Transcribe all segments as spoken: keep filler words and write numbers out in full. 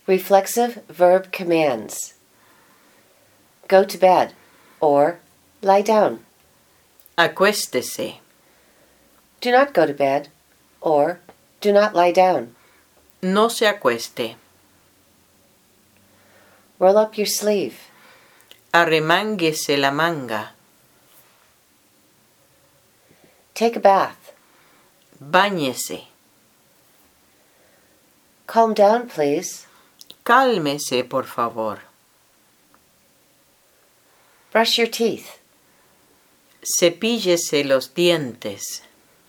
Reflexive verb commands. Go to bed or lie down. Acuéstese. Do not go to bed or do not lie down. No se acueste. Roll up your sleeve. Arremánguese la manga. Take a bath. Báñese. Calm down, please. Cálmese, por favor. Brush your teeth. Cepíllese los dientes.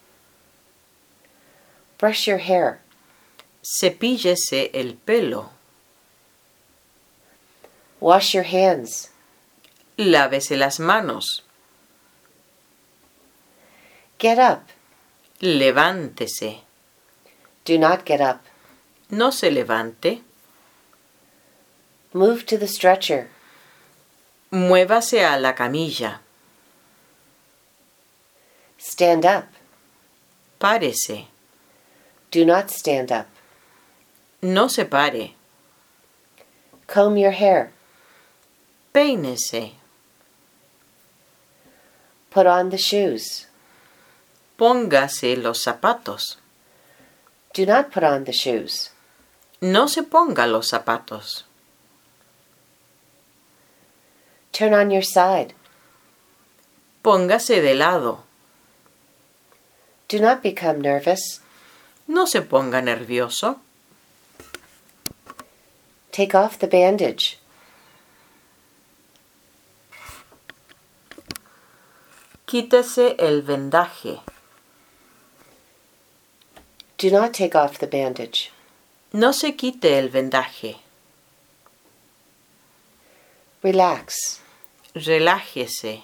Brush your hair. Cepíllese el pelo. Wash your hands. Lávese las manos. Get up. Levántese. Do not get up. No se levante. Move to the stretcher. Muévase a la camilla. Stand up. Párese. Do not stand up. No se pare. Comb your hair. Peínese. Put on the shoes. Póngase los zapatos. Do not put on the shoes. No se ponga los zapatos. Turn on your side. Póngase de lado. Do not become nervous. No se ponga nervioso. Take off the bandage. Quítese el vendaje. Do not take off the bandage. No se quite el vendaje. Relax. Relájese.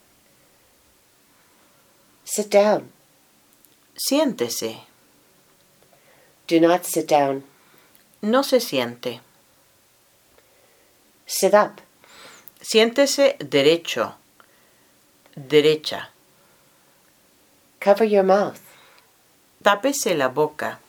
Sit down. Siéntese. Do not sit down. No se siente. Sit up. Siéntese derecho. Derecha. Cover your mouth. Tápese la boca.